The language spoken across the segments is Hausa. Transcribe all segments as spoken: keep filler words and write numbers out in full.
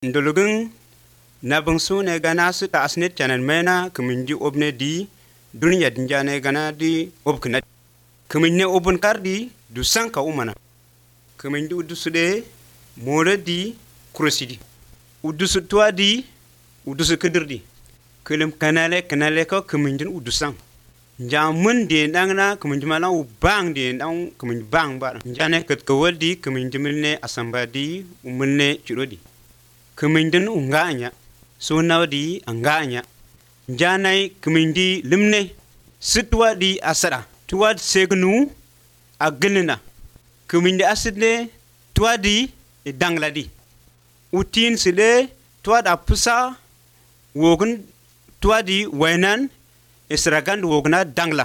Ndulugun na bangsu ne gana su ta asnet chanan mena kumindi obne di dunya dinja ne gana di obkna kuminde obun kardi du sanka umana kumindi udusude mora di kurosidi udusu twa di udusu kedirdi kelem kanale kanale ko kumindin udusan jamun de dangna kumindi mala u bang de dang kumindi bang ba jane ket ko wadi kumindi milne asambadi umne chirodi kumindin unganya sunawdi anganya janai kumindi limne sitwa di asada tuwad segnu agelna kumindi asidne tuwadi dangladi utin sile tuwad apusa wogun tuwadi wainan isragan wogna dangla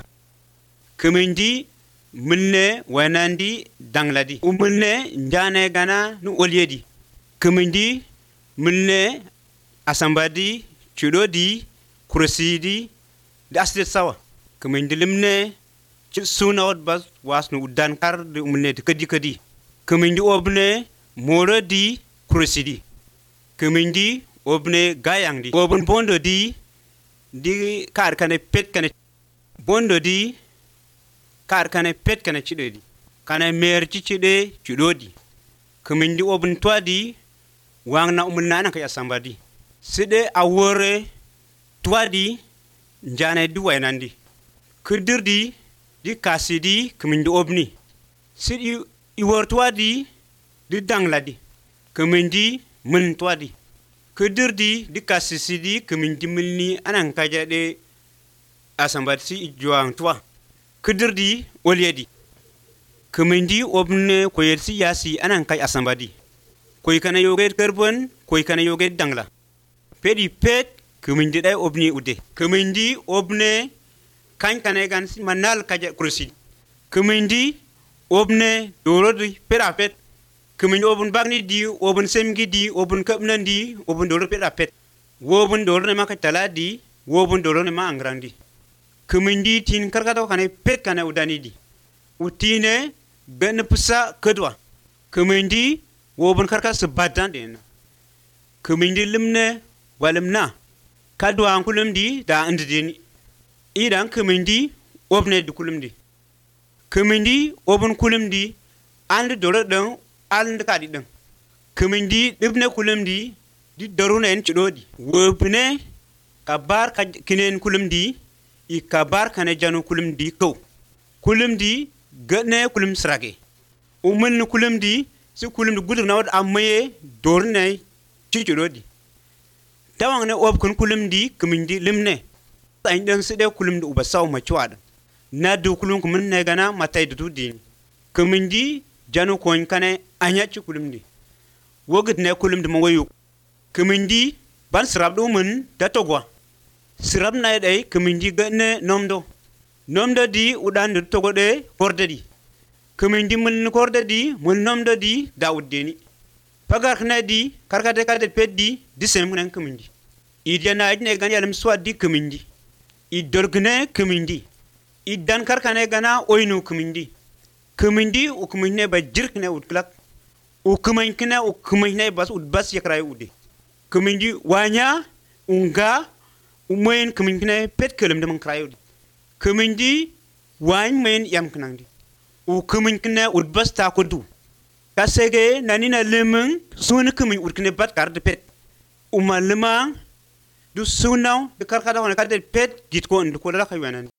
kumindi milne wainandi dangladi umilne jane gana nu olyedi kumindi milne asambadi chudodi kurasidi dasde sawa kumindi limne sunawd bas wasnu udan kar de umne kadi kadi kumindi obne morodi kurasidi kumindi obne gayangdi obun bondo di di kar kane pet kane bondo di kar kane pet kane chidedi kane mer chichide chudodi kumindi obun twadi wangna umna na kaya sambadi side awore twadi njane du wainandi kudirdi di kasidi kumindi obni sidi iwor twadi di dangladi kumindi mun twadi kudirdi di kasidi kumindi milni anan kajade asambadi si juang twa kudirdi olyedi kumindi obne koyersi yasi anan kai asambadi koy kana yoget karbon koy kana yoget dangla pedi pet kumindi dai obni ude kumindi obne kan kana gan manal kaja kursi kumindi obne dorodi pera pet kumindi obun bagni di obun semgi di obun kabnan di obun doro pera pet wobun doro ne maka taladi wobun doro ne ma angrandi kumindi tin karkato kana pet kana udani di utine ben pusa kedwa kumindi wobun karka sebadan den kumindi limne walimna kadwa kulumdi da indini idan kumindi obne du kulumdi kumindi obun kulumdi and doro den and kadi den kumindi dibne kulumdi di daruna en chidodi wobne kabar ka kinen kulumdi i kabar kana janu kulumdi ko kulumdi gane kulum srage umul kulumdi si kulum gudu na wad amaye dorne chichirodi tawang ne ob kun kulum di kumindi limne tan dan side kulum du basaw ma chwad na du kulum kum ne gana matay du din kumindi janu kon kane anya chi kulum di wogit ne kulum di mawayu kumindi ban srab do mun da togwa srab na dai kumindi gane nomdo nomdo di udan du togode hordadi kumindi mun korda di mun nomdo di daud deni pagar khna di karkate karte peddi disem nan kumindi idena ajne gan yalam swadi kumindi idorgne kumindi idan karkane gana oynu kumindi kumindi ukumine ba jirkne utklak ukumankne ukumine bas udbas yakray ude kumindi wanya unga umoyen kumine pet kelem de man krayudi kumindi wan men yam knandi u kumin kne udbas ta kudu kasege nanina lemeng sunu kumin udkne bat kar de pet uma lemang du sunaw de karkada wana kar de pet git ko ndu ko la khaywanan